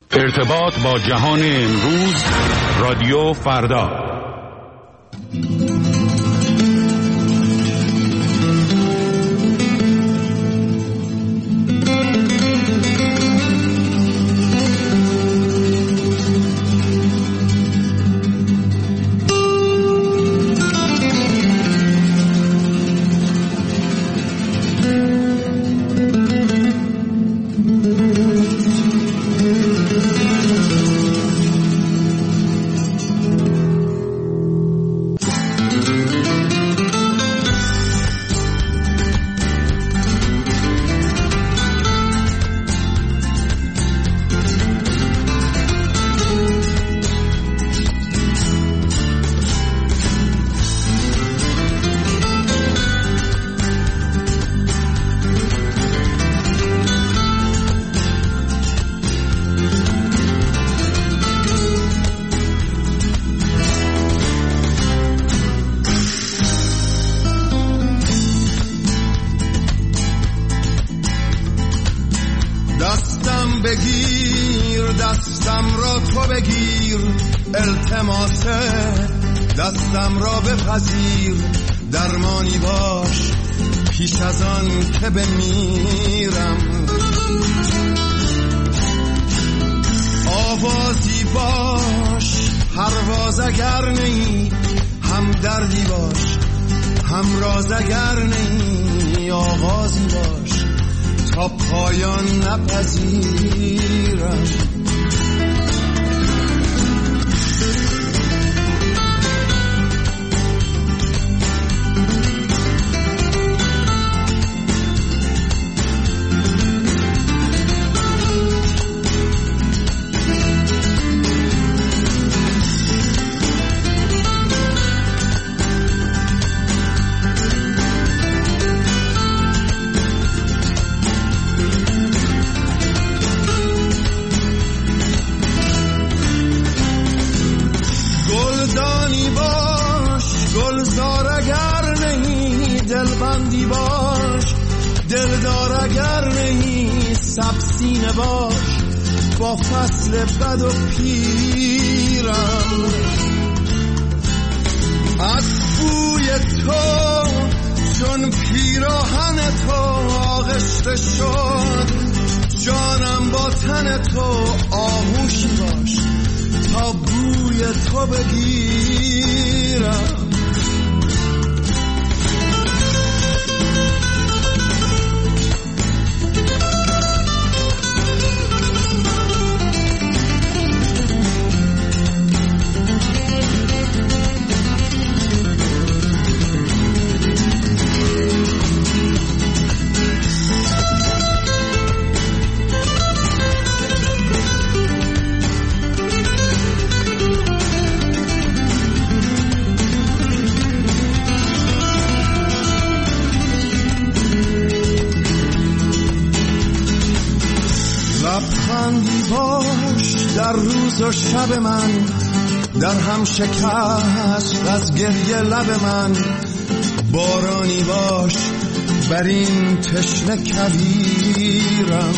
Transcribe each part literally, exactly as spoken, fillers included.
ارتباط با جهان امروز، رادیو فردا. بگیر دستم را تو بگیر، التماسه دستم را بپذیر، درمانی باش پیش از آن که بمیرم، آوازی باش پرواز اگر نی، هم دردی باش هم راز اگر نی، آغازی باش تا پایان نپذیرم. دلبندی باش دلدار اگر نهی، سبسینه باش با فصل بد و پیرم، از بوی تو چون پیراهن تو آغشته شد، جانم با تن تو آغوشی باش تا بوی تو بگیرم. لبخندی باش در روز و شب من، در هم شکست از گریه لب من، بارانی باش بر این تشنه کویرم،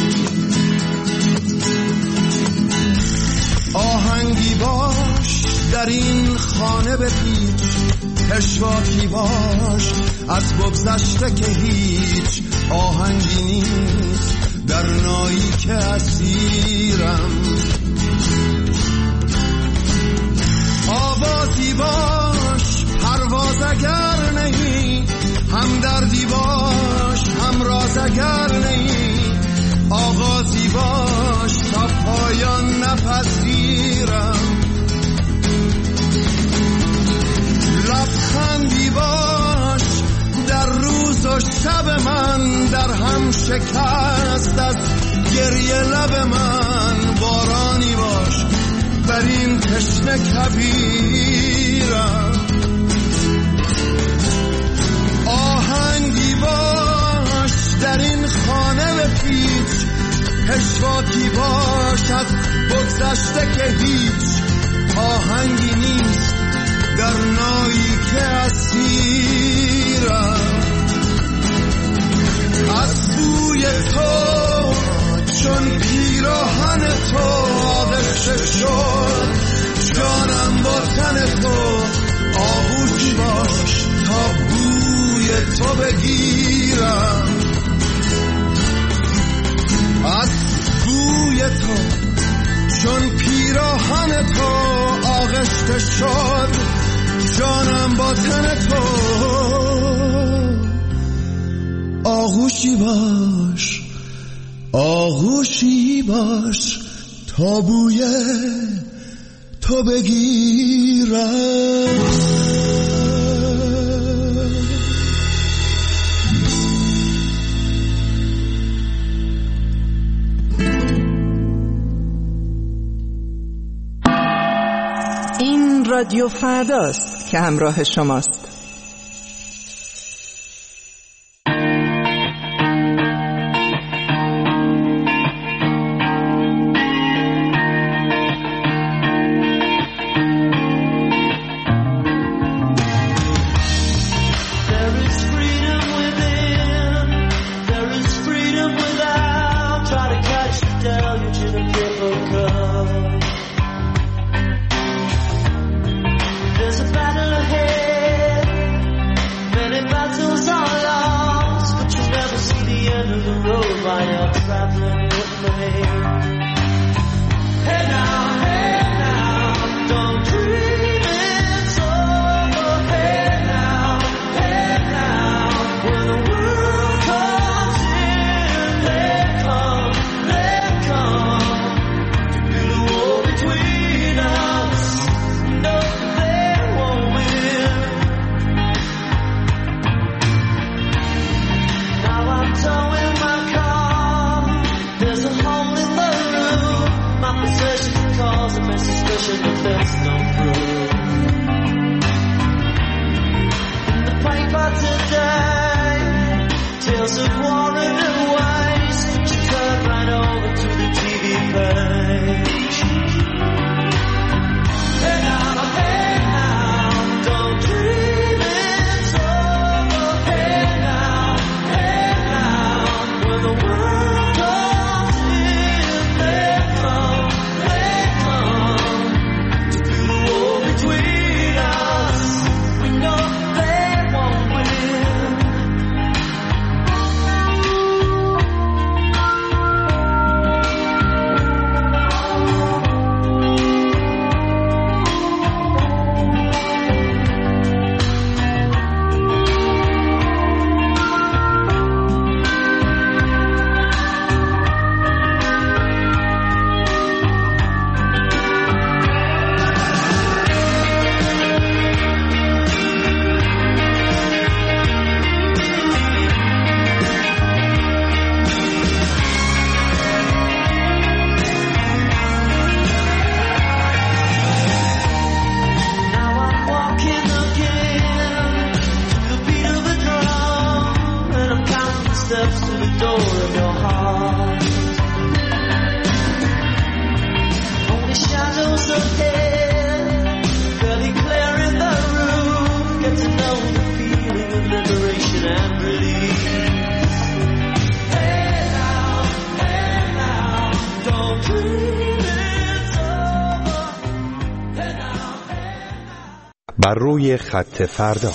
آهنگی باش در این خانه بپیچ، پشواکی باش از بگذشته که هیچ آهنگی نیست در نایی که اسیرم، آوازی باش پرواز اگر نهی، هم دردی باش هم راز اگر نهی، آغازی باش تا پایان نپذیرم، لبخندی باش در روز و شب من، در هم شکست از گریه لب من، بارانی باش بر این تشنه کویرم، آهنگی باش در این خانه بپیچ، پشواکی باش از بگذشته که هیچ آهنگی نیست در نایی که اسیرم، از بوی تو چون پیراهن تو بگیرم، از بوی تو چون پیراهن تو آغشته شد جانم با تن تو. آغوشی باش آغوشی باش تا بوی تو بگیرم. این رادیو فرداست که همراه شماست. بر روی خط فردا.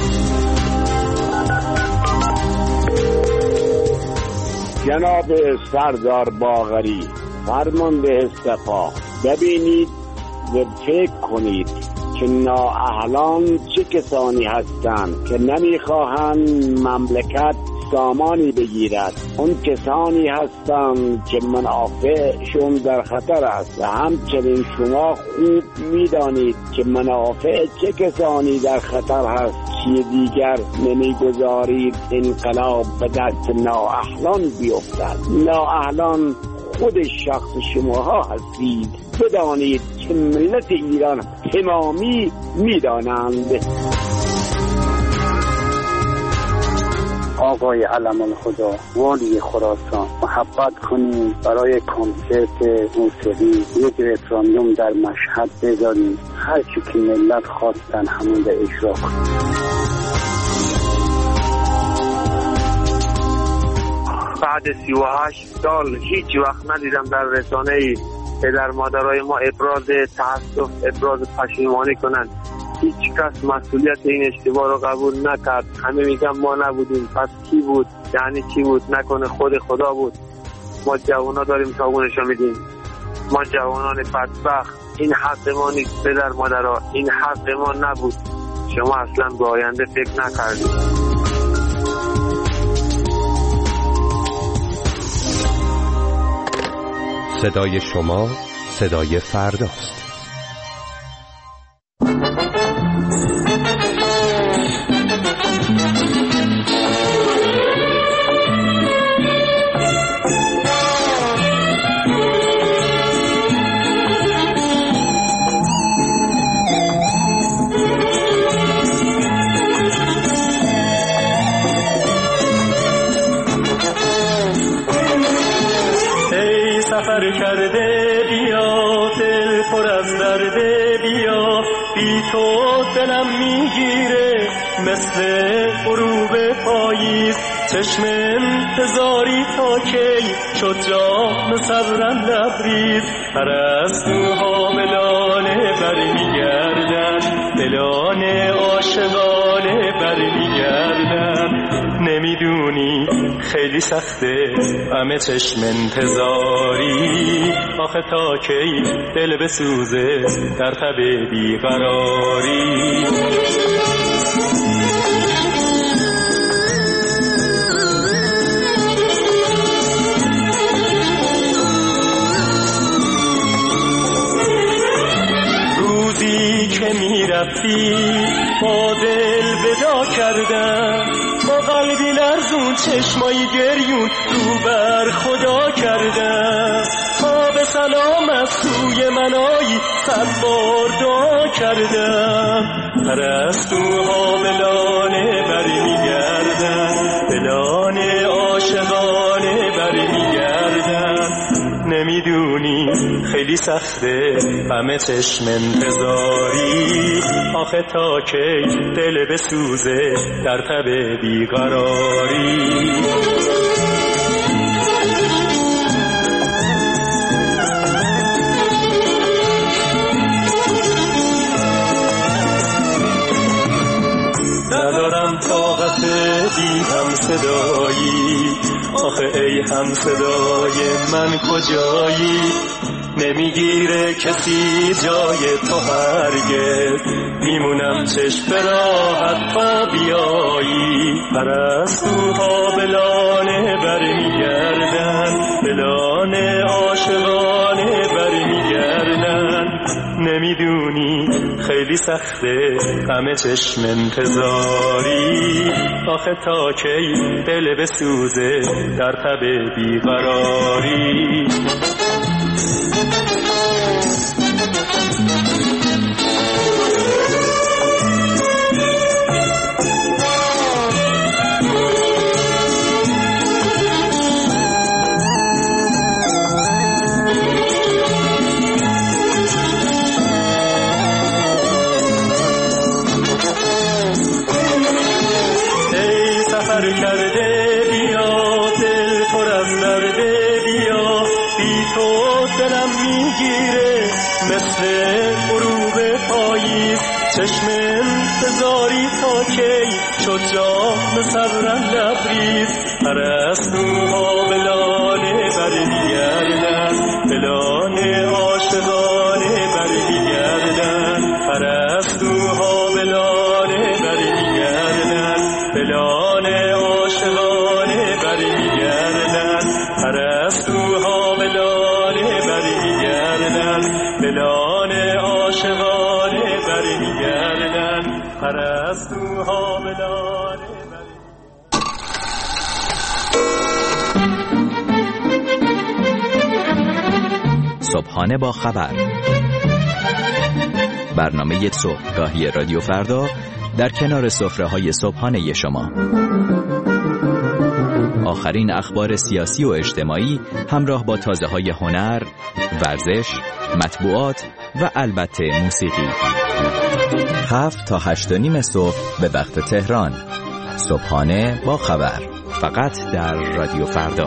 جناب سردار باقری، فرمانده صفا، ببینید و فکر کنید که نااهلان چه کسانی هستند که نمیخواهند مملکت سامانی بگیرد. اون کسانی هستند که منافعشون در خطر است و همچنین شما خوب میدانید که منافع چه کسانی در خطر هست که دیگر نمیگذارید انقلاب به دست نااهلان بیفتد. نااهلان خود شخص شماها هستید. بدانید که ملت ایران تمامی میدانند. آقای علم الخدا والی خراسان، محبت کنیم برای کنسرت موسیقی یک رفراندوم در مشهد بذاریم، هر چی که ملت خواستن همون به اجرا کنیم. بعد سی و هشت سال هیچ وقت ندیدم در رسانه پدر مادرای ما ابراز تأسف، ابراز پشیمانی کنند هیچ کس مسئولیت این اشتباه رو قبول نکرد. همه میگن ما نبودیم، پس کی بود؟ یعنی چی بود؟ نکنه خود خدا بود؟ ما جوانا داریم تاگونشو میدیم، ما جوانان بدبخت. این حق ما نیست پدر مادرها، این حق ما نبود. شما اصلا به آینده فکر نکردید. صدای شما صدای فرداست. سفر کرده بیا، دل پر از درده بیا، بی تو دلم میگیره مثل غروب پاییز. چشم انتظاری تا کی شد جام صبرم لبریز. پرستوها ملانه بر میگردن، دلان عاشقانه بر میگردن. نمیدونی خیلی سخته همه چشم انتظاری. آخه تا کی دل بسوزه در تب بیقراری. روزی که میرفتی با دل ودا کردم، با قلبی لرزون چشمایی گریون رو بر خدا کردم. تا به سلام از سوی منایی صد بار دعا کردم. پرستوها بلانه بر میگردن، بلانه عاشقانه بر میگردن. نمیدونی خیلی سخته همه چشم انتظاری. آخه تا کی دل بسوزه در تب بیقراری. ندارم طاقت بی هم صدایی. آخه ای هم صدای من کجایی؟ نمیگیره کسی جای تو هرگز. میمونم چشم به راحت تا بیایی. پرستوها بلانه بر میگردن، بلانه عاشقانه بر میگردن. نمیدونی خیلی سخته همه چشم انتظاری. آخه تا کی دل بسوزه در تب بیقراری. کرده بیا، دل پر از درده بیا، بی تو دلم میگیره مثل غروب پاییز. چشم انتظاری تا کی شد جام صبرم لبریز. پرستوها بلانه بر میگردن، بلانه عاشقانه بر میگردن. پرستوها بلانه بر میگردن، بلانه عاشقانه بر میگردن. پرستوها بلانه بر میگردن، بلانه عاشقانه بر میگردن. پرستوها بلانه بر صبحانه با خبر، برنامه صبحگاهی رادیو فردا در کنار سفره‌های صبحانه شما. آخرین اخبار سیاسی و اجتماعی همراه با تازه‌های هنر، ورزش، مطبوعات و البته موسیقی. هفت تا هشت و نیم صبح به وقت تهران. صبحانه با خبر، فقط در رادیو فردا.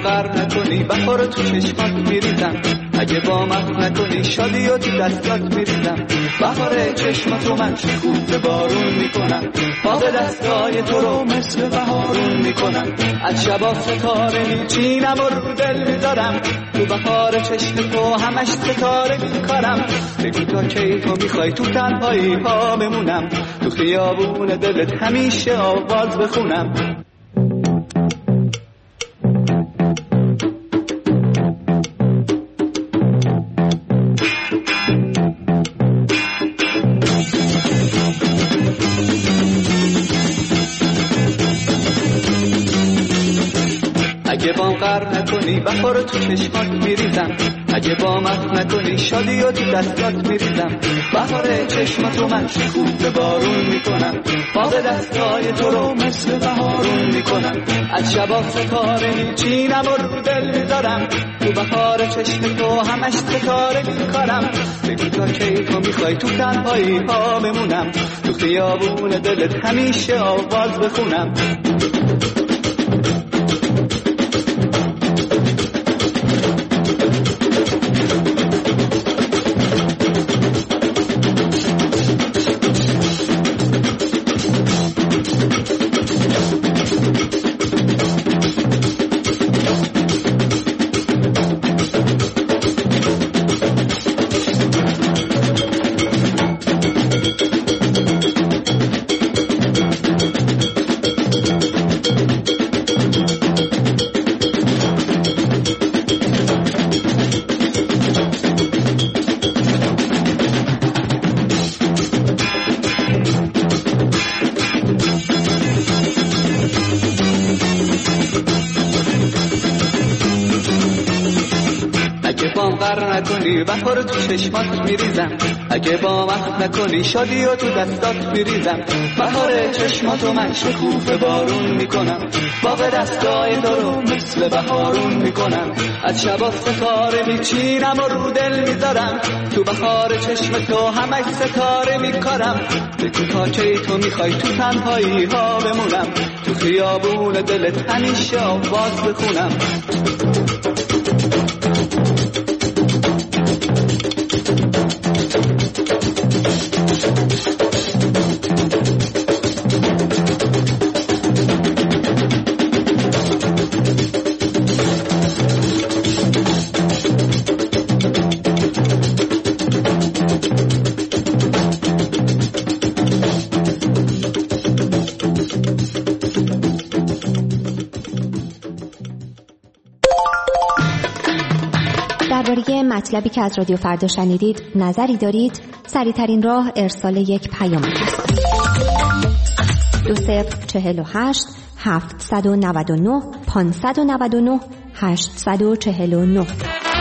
غرق نکنی بهار تو چشمات میریزم، اگه با من نکنی شادی و تو دستات میریزم. بهار چشماتو من شکوفه بارون میکنم، باغ دستای تو رو مثل بهارون میکنم. از شبا ستاره میچینم و رو دل میذارم، تو بهار چشم تو همش ستاره میکارم. بگو تا کی تو میخوای تو تنهایی ها بمونم، تو خیابون دلت همیشه آواز بخونم. اگه با غرق نکنی بهار تو چشمات میریزم، اگه با من نکنی شادی و تو دستات میریزم. بهار چشماتو من شکوفه بارون میکنم، باغ دستای تو رو مثل بهارون میکنم. از شبا ستاره میچینم و رو دل میذارم، تو بهار چشم تو همش ستاره میکارم. بگو تا کی تو میخوای تو تنهایی ها بمونم، تو خیابون دلت همیشه آواز بخونم. نکنی بهار تو چشمات میریزم، اگه با من نکنی شادی و تو دستات میریزم. بهار چشماتو من شکوفه بارون میکنم، باغ دستای تو رو مثل بهارون میکنم. از شبا ستاره میچینم و رو دل میذارم، تو بهار چشم تو همش ستاره میکارم. بگو تا کی تو میخوای تو تنهایی ها بمونم، تو خیابون دلت همیشه آواز بخونم. درباره مطلبی که از رادیو فردا شنیدید نظری دارید؟ سریع‌ترین راه ارسال یک پیام است. دو صفر چهل و هشت هفتصد و نود و نه پانصد و نود و نه هشتصد و چهل و نه.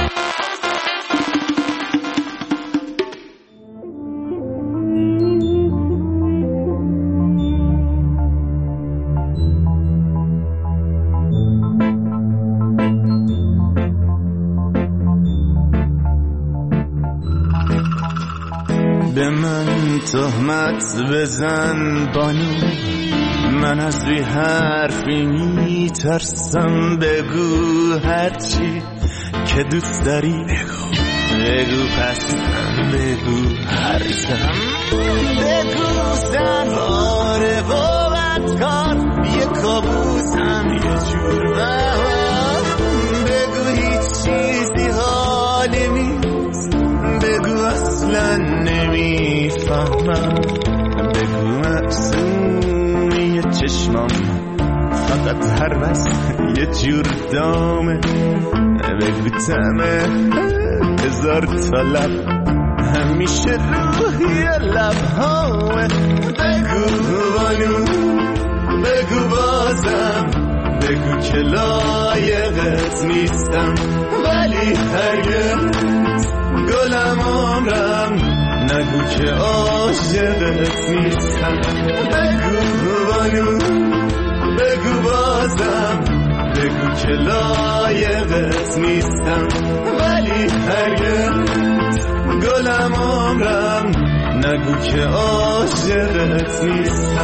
به من تهمت بزن بانو، من از بی حرفی می ترسم. بگو هرچی که دوست داری بگو، بگو پس بگو هرچم. بگو سنباره و بدکار یه کابوسم یه جور بهار. بگو هیچ چیزی حالی نیست، بگو اصلا نمیفهمم. بگو معصومی چشمام فقط هر وقت یه جور دامه. بگو تمه هزار تا لب همیشه روی لبهامه. بگو بانو بگو بازم، بگو که لایقت نیستم، ولی هرگز گلم عمرم نگو که عاشقت نیستم. بگو بانو بگو بازم، بگو که لایقت نیستم، ولی هرگز گلم عمرم نگو که عاشقت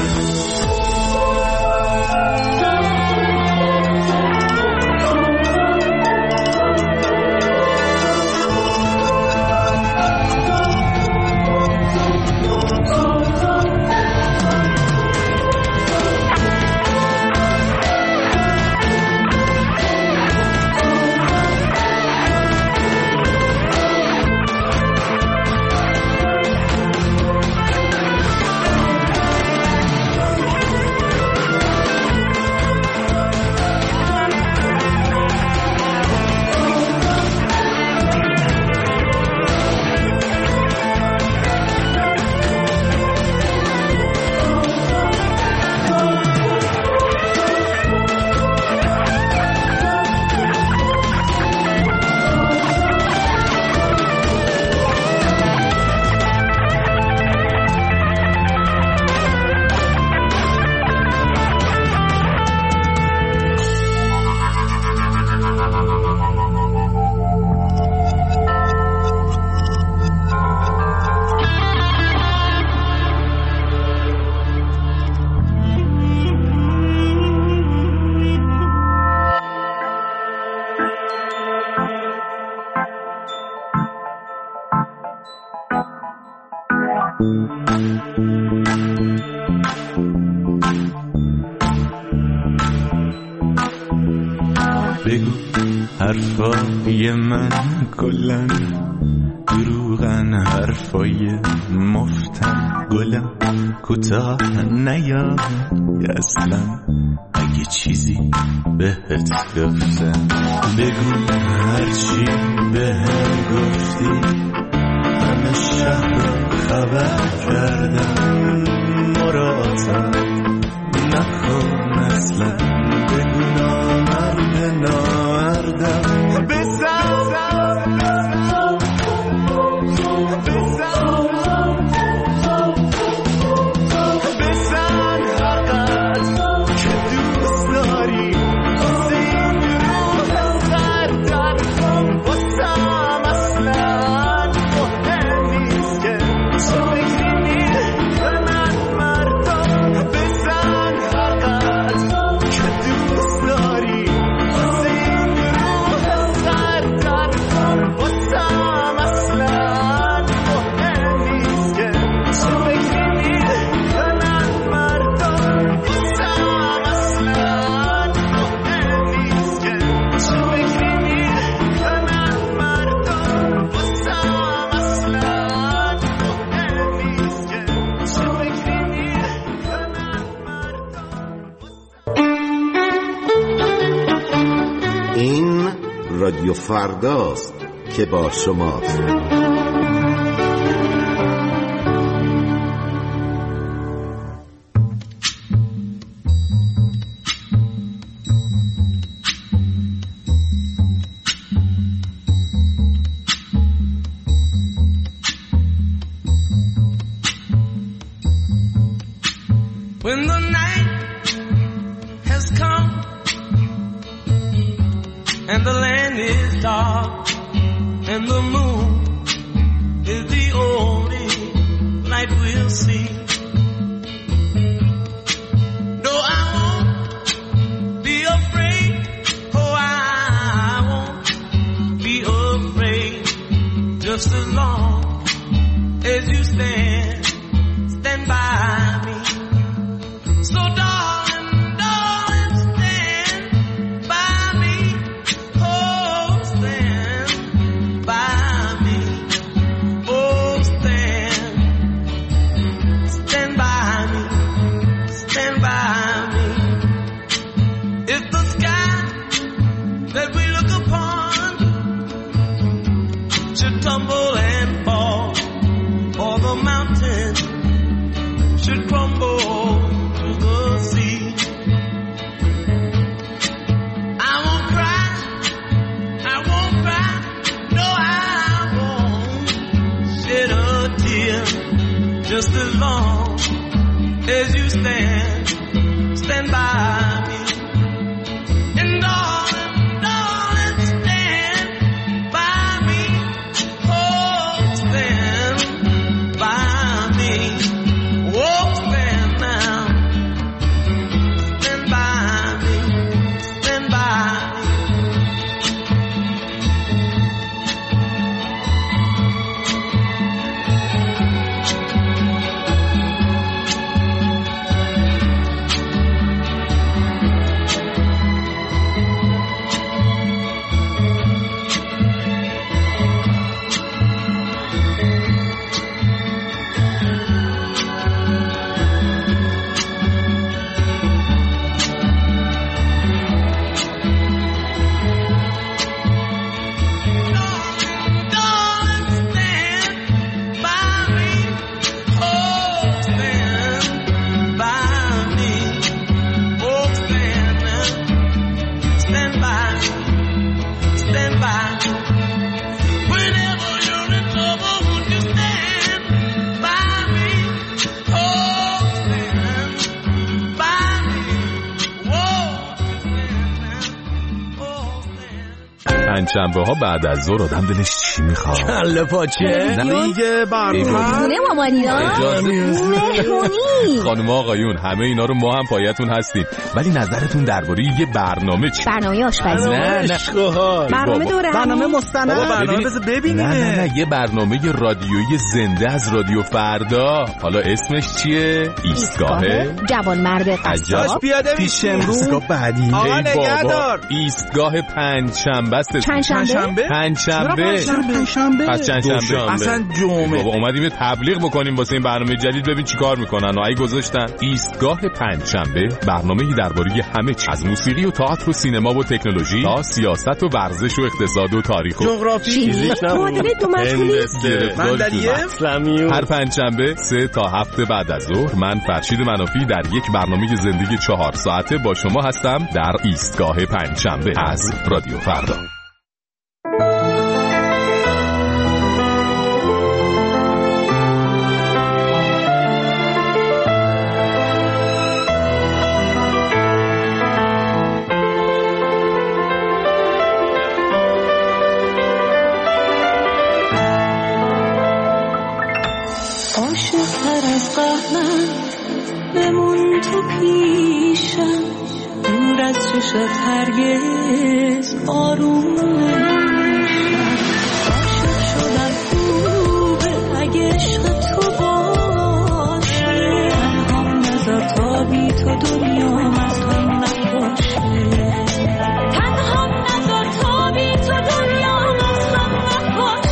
نیستم. حرفای من کلن دروغن، حرفای مفتن گلم کوتاه نیا اصلا. اگه چیزی بهت گفتم بگو، هرچی بهم گفتی همه شهر خبر کردم. مراتم نکن اصلا، بگو نامرد نامردم. بزن رادیو فرداست که با شماست. When the night has come and the land is dark and the moon is the only light we'll see. No, I won't be afraid. Oh, I won't be afraid. Just as long as you stand, stand by me. So darling, darling, stand by me. Oh, stand by me. Oh, stand, stand by me. Stand by me. If the sky that we look upon should tumble and fall, or the mountain should crumble to the sea, I won't cry, I won't cry, no, I won't shed a tear. Just as long as you stand, stand by me. And darling, darling, stand by me. Oh, stand by me. Oh, stand now. Stand by me. Stand by me. پنجشنبه ها بعد از ظهر آدم دلش چی میخواد؟ کله پاچه دیگه برنامه خونه مامانی‌ها مهمونی. خانم آقایون همه اینا رو ما هم پایتون هستیم، ولی نظرتون درباره یه برنامه چی؟ برنامه آشپزی. نه نه برنامه دوره برنامه مستند. برنامه بذار ببینیم. نه نه نه یه برنامه رادیویی زنده از رادیو فردا. حالا اسمش چیه؟ ایستگاه جوانمرد قصاب. پیاده میشه امروز بعدی. آقا نگهدار. ایستگاه پنجشنبه است. پنجشنبه؟ پنجشنبه. پنجشنبه. پس چندشنبه. اصلا جمعه. بابا اومدیم یه تبلیغ بکنیم واسه این برنامه جدید، ببین چیکار میکنن. و ای گذاشتن ایستگاه پنجشنبه، برنامه‌ای درباره همه چیز، از موسیقی و تئاتر و سینما و تکنولوژی تا سیاست و ورزش و اقتصاد و تاریخ و جغرافی. معادله دو مشغولی. مندلیه. هر پنجشنبه سه تا هفت بعد از ظهر من فرشید منافی در یک برنامه زندگی چهار ساعته با شما هستم در ایستگاه پنجشنبه از رادیو فردا. عاشق‌تر از قهرت بمون تو پیشم، دور از چشت هرگز آروم نمیشم. عاشق شدم خوبه اگه عشق تو باشه، تنهام نذار تا بی تو دنیام از هم نباشه. تنهام نذار تا بی تو دنیام از هم نباشه.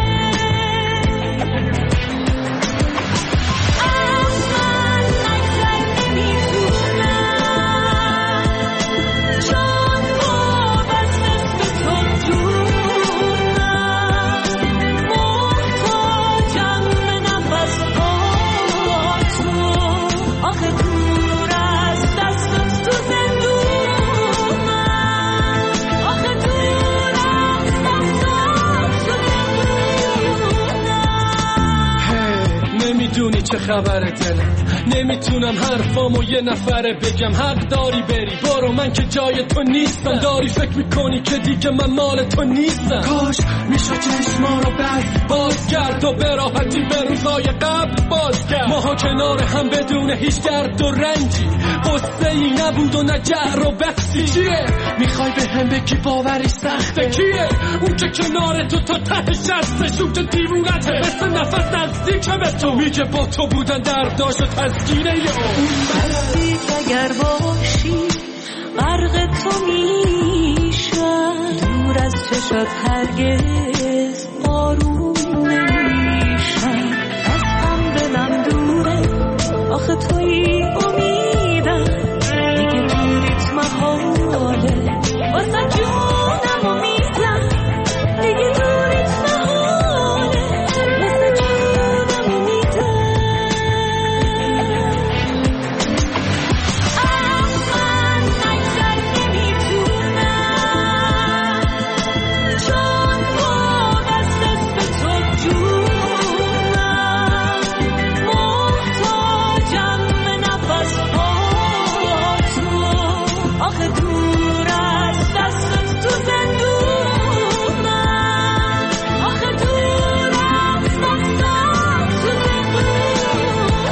نمیدونی چه خبره دلم، نمیتونم حرفامو یه نفره بگم. حق داری بری برو، من که جای تو نیستم. داری فکر میکنی که دیگه من مال تو نیستم. کاش میشه چشما رو بس باز کرد و به راحتی به روزای قبل باز کرد. ماها کنار هم بدون هیچ درد و رنجی، قصه ای نبود و نه جهر و بحثی. چیه میخوای به هم بگی باوری سخته؟ کیه اون که کنار تو تا ته شسته؟ اون که دیوونته مثل نفس نزدیکه به تو، میگه با تو بودن درداش و تسکینه یا اون بسید اگر باشی غرق تو میشم، دور از چشات هرگز آروم نمیشم. از هم دلم دوره آخه توی امیدم، دیگه دوریت محاله واسه جونم امیدم. دیگه دوریت محاله واسه جونم امیدم. من اکثر نمیتونم چون وابسته است به تو جونم، محتاجم به نفس با تو. آخه دور از دستت تو زندونم، آخه دور از دستت تو زندونم.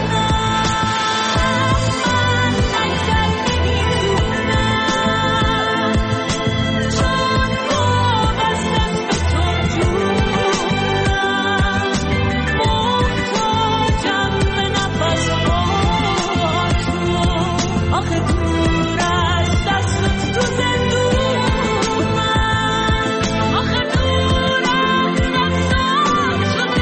من اکثر نمیتونم چون وابسته است به تو جونم، محتاجم به نفس با تو. آخه دور از دستت تو زندونم، آخه دور از دستت تو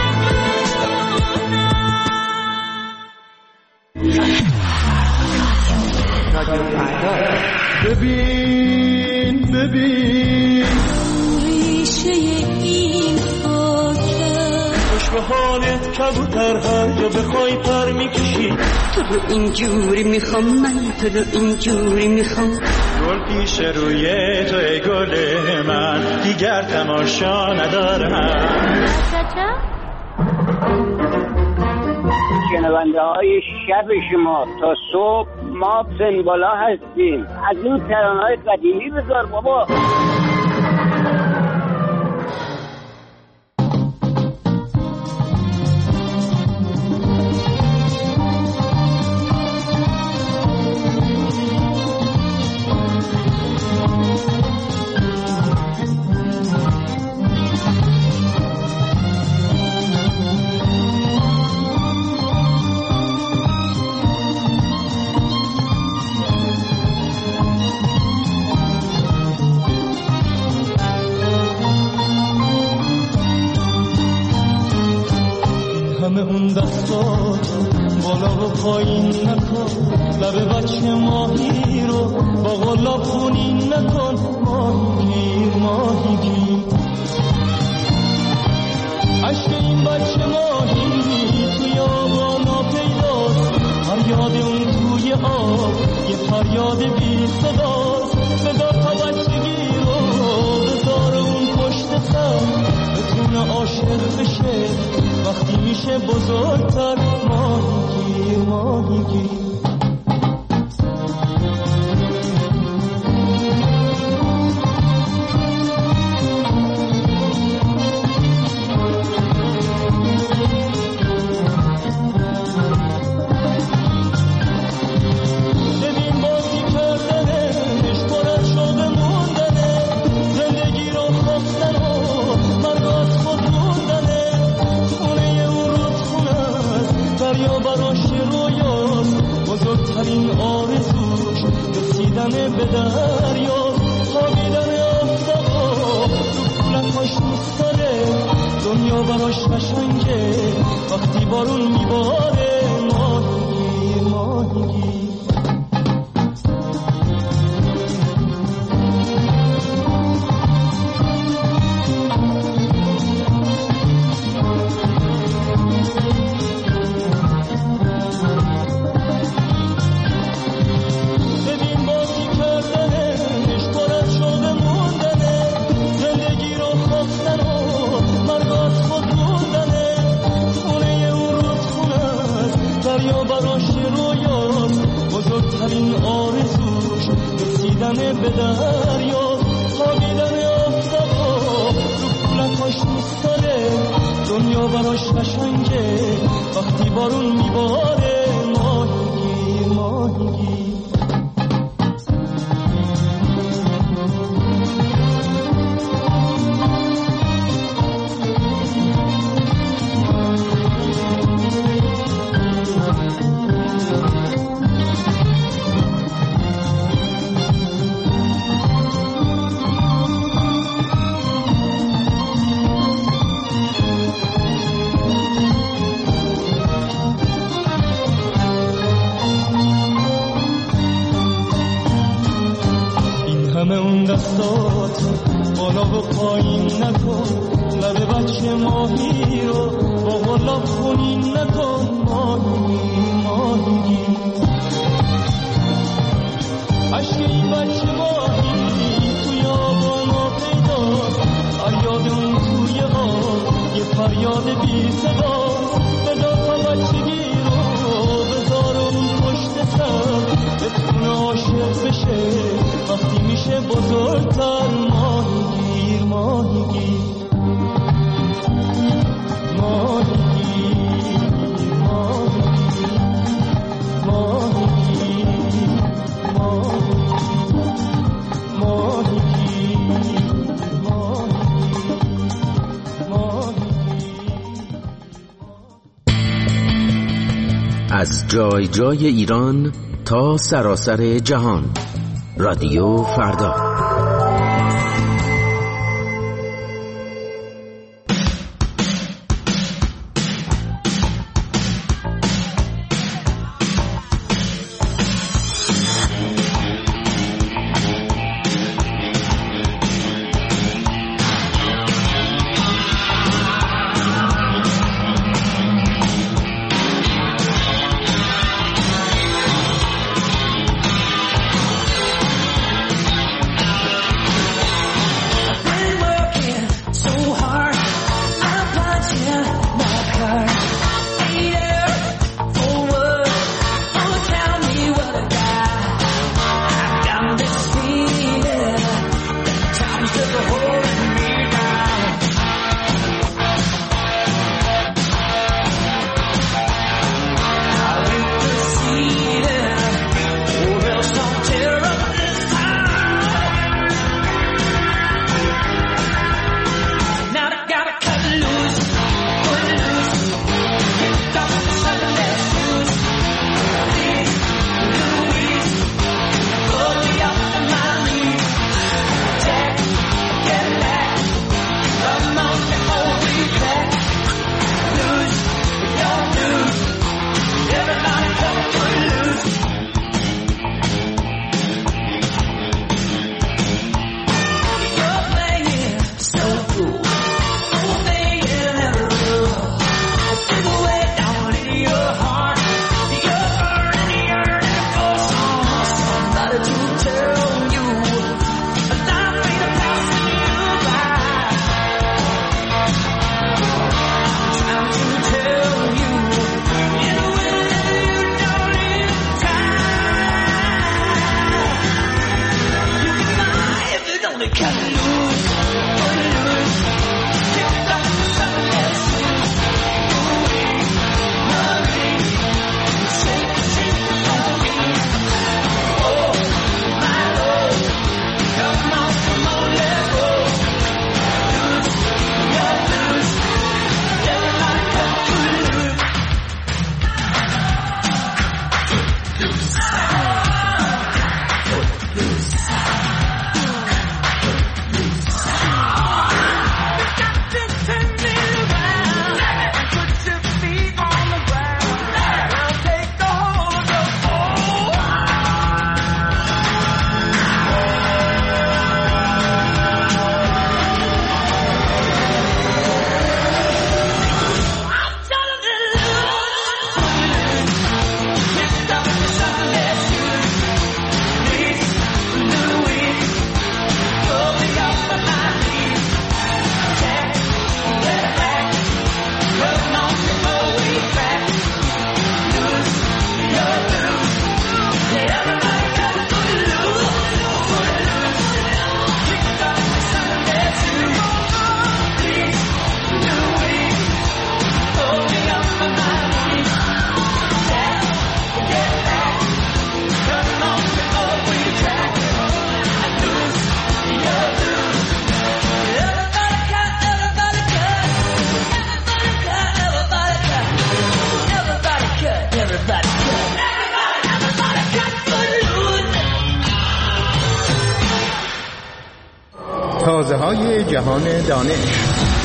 ببین ببین ریشه این خاکه. خوش به حالت کبوتر هر جا بخوای پر میکشی. تو رو اینجوری میخوام، من تو رو اینجوری میخوام. گل پیش روی تو ای گل من، دیگر تماشا ندارم. شنونده های شب شما تا صبح ما سن بالا هستیم. از این ترانه‌های قدیمی بذار بابا. اون دستاتو بالا و پایین نکن، لب بچه ماهی رو با غلاب خونین نکن. ماهی گیر ماهی گیر، عشق این بچه ماهی توی آبانا پیداست، فریاد اون توی آب یه فریاد بی صداست. صدا تا بچگی رو بذار اون پشت سر، بتونه عاشق بشه وقتی میشه بزرگتر. ماهی گیر ماهی گیر، بزرگترین آرزوش رسیدن به دریا، خوابیدن آفتابا رو کولکاش میستاره. دنیا براش قشنگه وقتی بارون میباره. ماهی گیر ماهی گیر، بزرگترین آرزوش رسیدن به دریا، خوابیدن آفتابا رو کولکاش میستاره. دنیا براش قشنگه وقتی بارون میباره. ماهی گیر ماهی گیر، دستاتو بالا و پایین نکن، لب بچه ماهی رو با غلاب خونین نکن. ماهی ماهی گیر، عشق این بچه ماهی توی آبانا پیداست، فریاد اون توی آب یه فریاد بی صداست. بدا تا بچگی رو بذار اون پشت سر، بتونه عاشق بشه وقتی میشه بزرگتر. ماهی گیر ماهی گیر، ماهی گیر ماهی گیر، ماهی گیر ماهی گیر، ماهی گیر ماهی گیر. از جای جای ایران تا سراسر جهان، رادیو فردا. تازه های جهان دانش.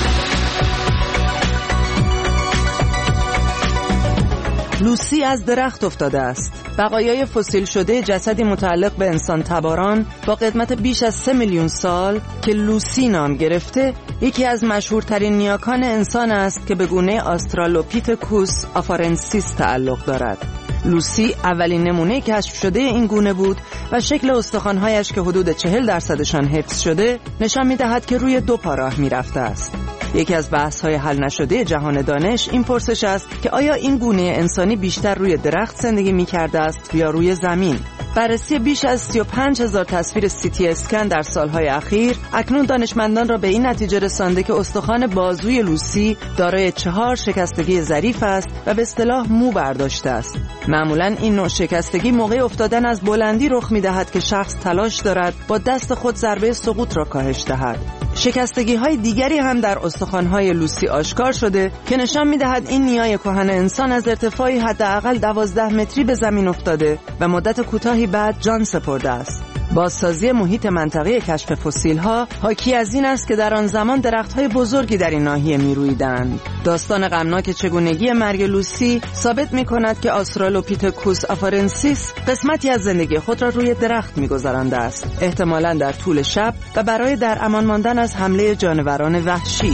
لوسی از درخت افتاده است. بقایای فسیل شده جسدی متعلق به انسان تباران با قدمت بیش از سه میلیون سال که لوسی نام گرفته، یکی از مشهورترین نیاکان انسان است که به گونه آسترالوپیتکوس آفارنسیس تعلق دارد. لوسی اولین نمونه کشف شده این گونه بود و شکل استخوان‌هایش که حدود چهل درصدشان حفظ شده نشان می‌دهد که روی دو پا راه می‌رفته است. یکی از بحث‌های حل نشده جهان دانش این پرسش است که آیا این گونه انسانی بیشتر روی درخت زندگی می‌کرده است یا روی زمین؟ بررسی بیش از سی و پنج هزار تصویر سی تی اسکن در سالهای اخیر اکنون دانشمندان را به این نتیجه رسانده که استخوان بازوی لوسی دارای چهار شکستگی ظریف است و به اصطلاح مو برداشته است. معمولاً این نوع شکستگی موقع افتادن از بلندی رخ می‌دهد که شخص تلاش دارد با دست خود ضربه سقوط را کاهش دهد. شکستگی‌های دیگری هم در استخوان‌های لوسی آشکار شده که نشان می‌دهد این نیای کهن انسان از ارتفاعی حداقل دوازده متری به زمین افتاده و مدت کوتاهی بعد جان سپرده است. بازسازی محیط منطقه کشف فسیل‌ها حاکی از این است که در آن زمان درخت‌های بزرگی در این ناحیه می‌رویدند. داستان غمناک چگونگی مرگ لوسی ثابت می‌کند که آسترالوپیتکوس آفارنسیس قسمتی از زندگی خود را روی درخت می‌گذرانده است، احتمالاً در طول شب و برای در امان ماندن از حمله جانوران وحشی.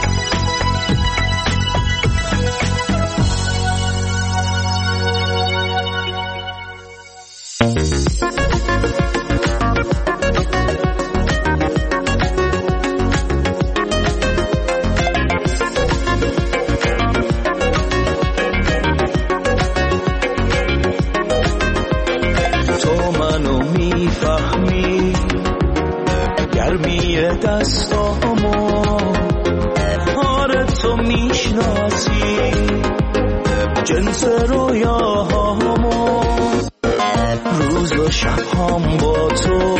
دستامو آره تو میشناسی جنس رویاهامو روز و شبهام با تو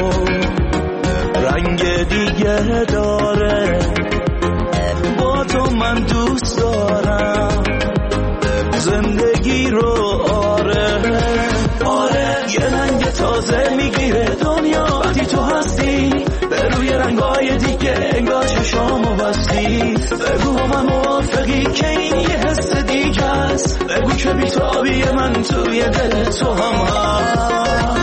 رنگ دیگه داره با تو من دوست دارم زندگی رو آره آره یه رنگ تازه میگیره دنیا وقتی تو هستی به روی رنگای دیگه انگار چشامو بستی بگو من موافقی که این یه حس دیگه است بگو که بیتابی من توی دل تو هم هست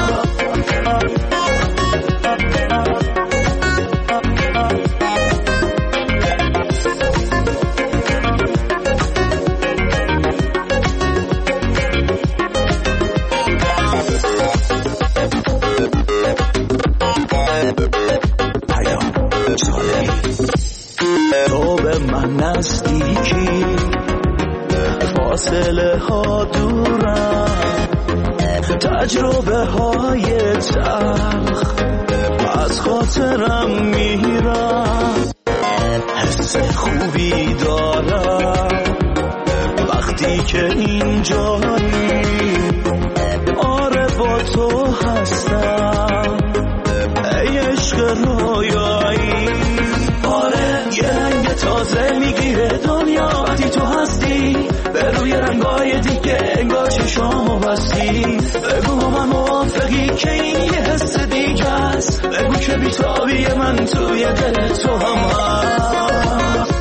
تو به من نزدیکی فاصله ها دورم تجربه های تلخ از خاطرم میرم، حس خوبی دارم وقتی که اینجایی. آره با تو هستم ای عشق رویایی. آره یه رنگ تازه میگیره دنیا وقتی تو هستی، به روی رنگای دیگه انگار چشامو بستی. بگو من موافقی که این یه حس دیگه است، بگو که بیتابی من توی دل تو هم هست.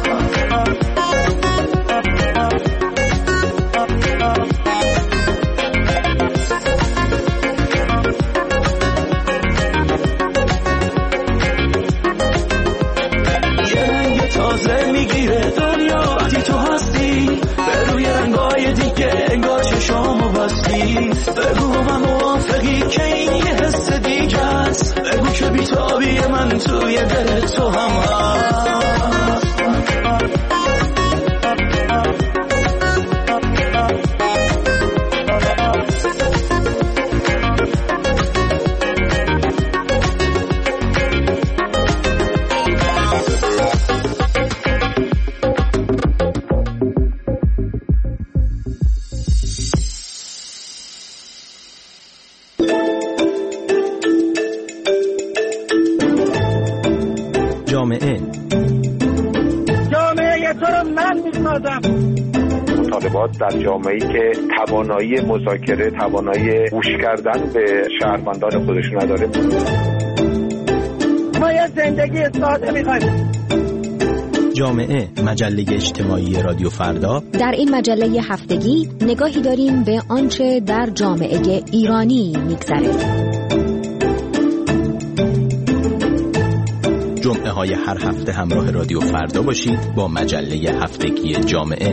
تازه میگیره دنیا وقتی تو هستی، به روی رنگای دیگه انگار چشامو بستی. بگو من موافقی که این یه حس دیگه است، بگو که بیتابی من توی دل تو هم هست. جامعه جامعه تو رو من میسازم. مطالبات در جامعه‌ای که توانایی مذاکره، توانایی گوش کردن به شهروندان خودش نداره. ما یه زندگی ساده میخوایم. جامعه، مجله اجتماعی رادیو فردا. در این مجله هفتگی نگاهی داریم به آنچه در جامعه ایرانی میگذره. جمعه های هر هفته همراه رادیو فردا باشید با مجله هفتگی جامعه.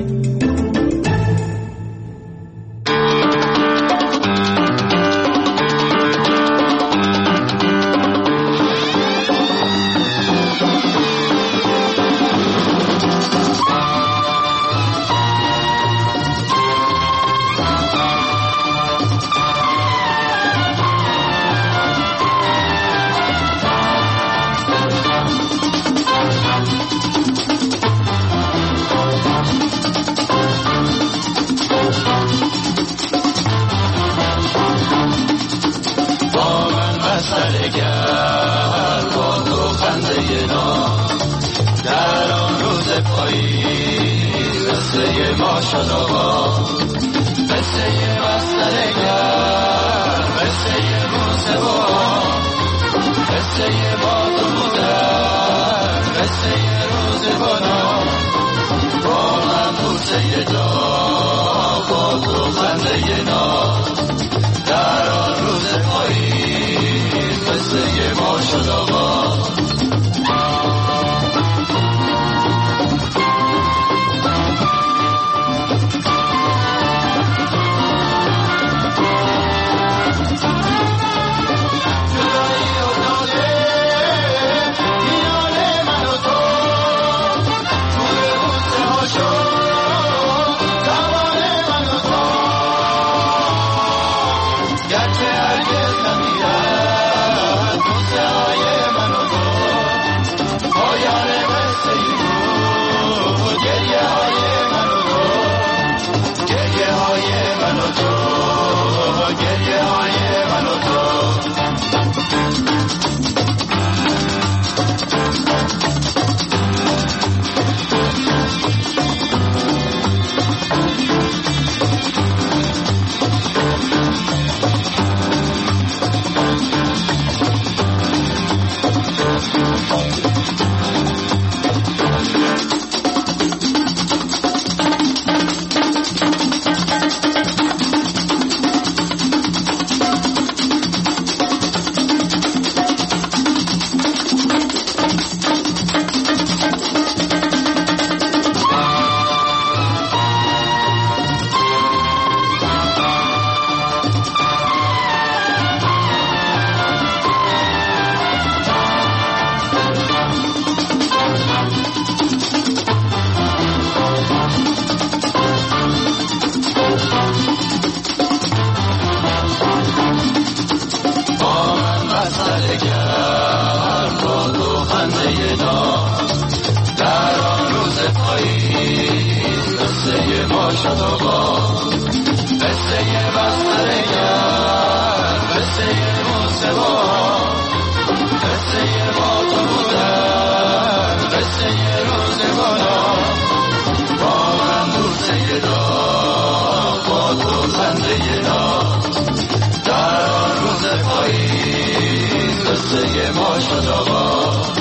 شد آواز.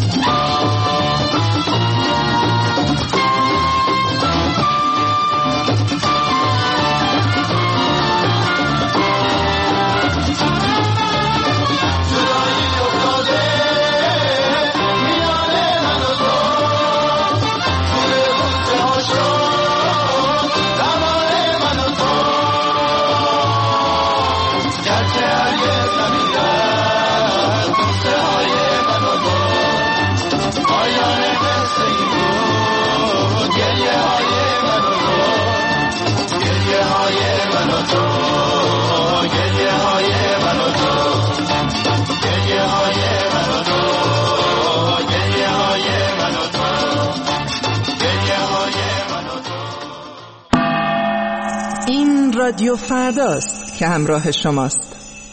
این رادیو فرداست که همراه شماست.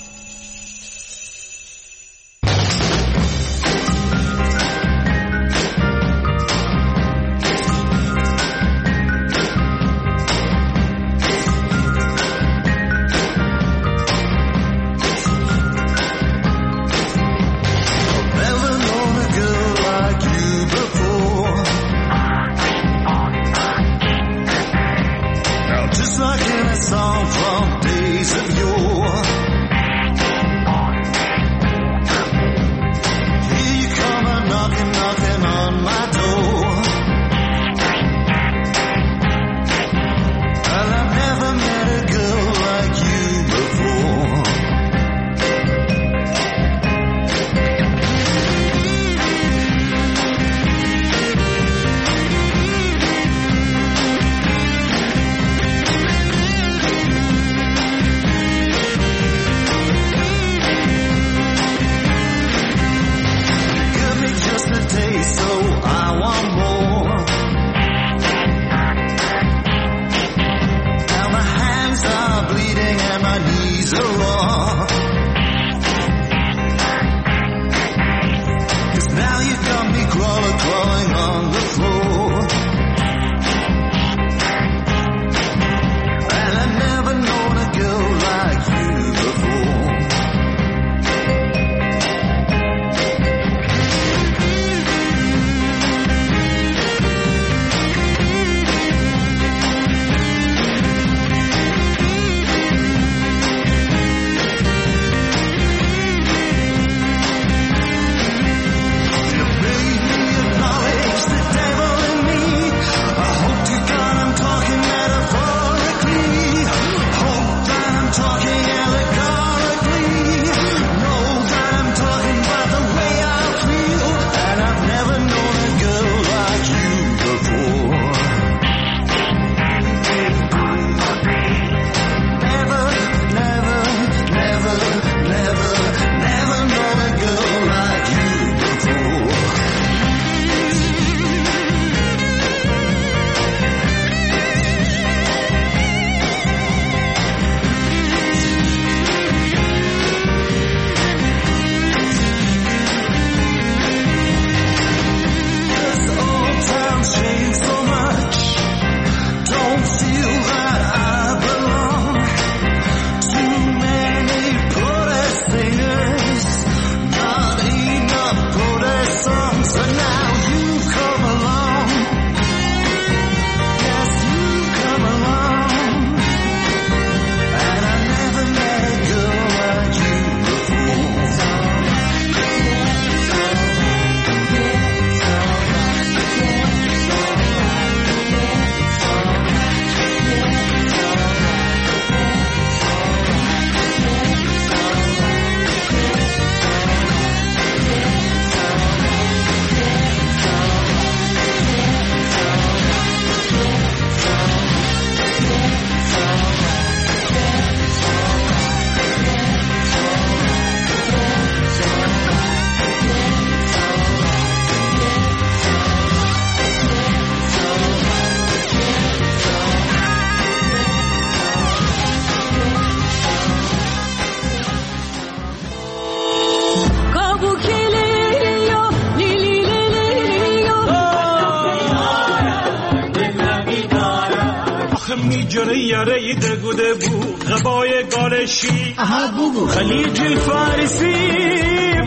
جره یاره دگوده بود غبای گالشی خلیج فارسی حب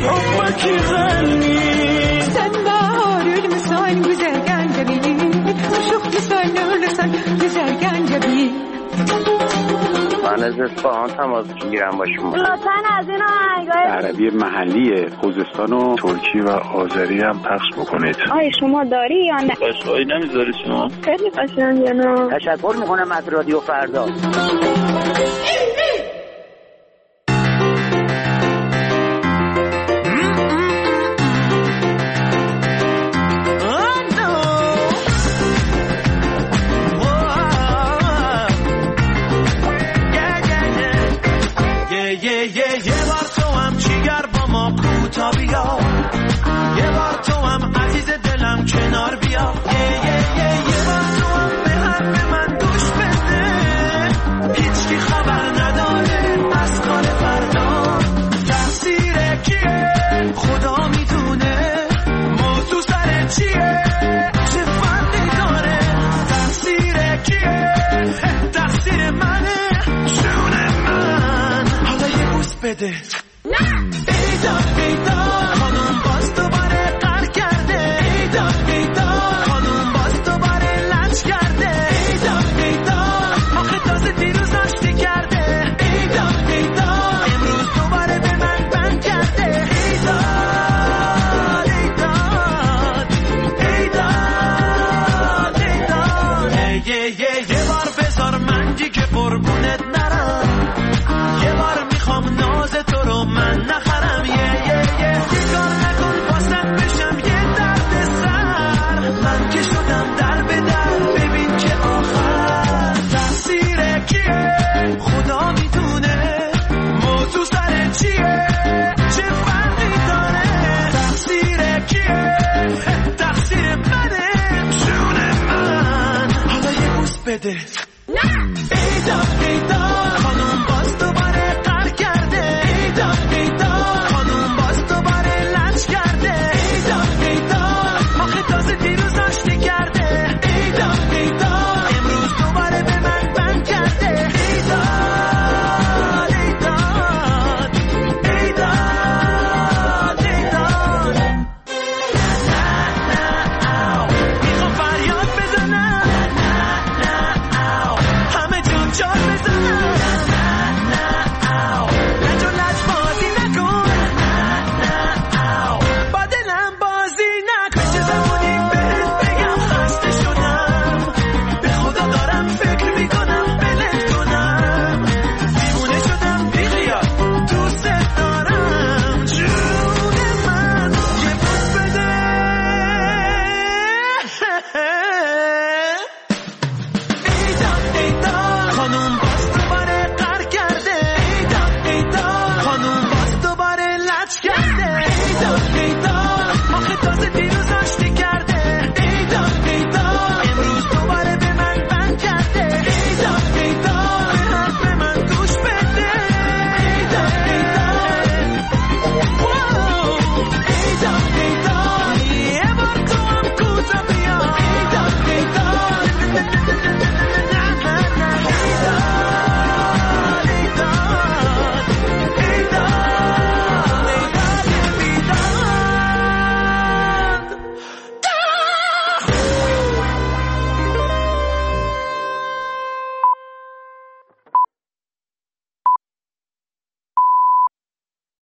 ki غنی sen baharül misal güzel gencebi aşık misal nurlusan güzel gencebi من از اصفهان تماس میگیرم با شما. لطفاً از این آهنگای عربی محلی خوزستان و ترکی و آذری هم پخش بکنید. آی شما داری یا نه؟ قشقایی نمیذاری شما؟ خیلی قشنگه نه. تشکر میکنم از رادیو فردا. بیا یه بار تو هم عزیز دلم کنار بیا یه یه یه یه بار تو هم به حرف من گوش بده هیچکی خبر نداره از کار فردا تقصیر کیه خدا میدونه موضوع سر چیه چه فرقی داره تقصیر کیه تقصیر منه جون من حالا یه بوس بده نه ایداد ایداد خانم باز دوباره قر کرده ایداد ایداد خانم باز دوباره لنج کرده ایداد ایداد آخه تازه دیروز آشتی کرده ایداد ایداد امروز دوباره به من بند کرده ایداد ایداد ایداد ایداد یه یه یه بار بذار من دیگه قربونت نرم یه بار میخوام ناز تو رو من نخرم یه یه یه سیگار نکن واسط بشم یه درد سر من که شدم در به در ببین که آخر تقصیر کیه خدا میدونه موضوع سر چیه چه فرقی داره تقصیر کیه تقصیر منه جون من حالا یه بوس بده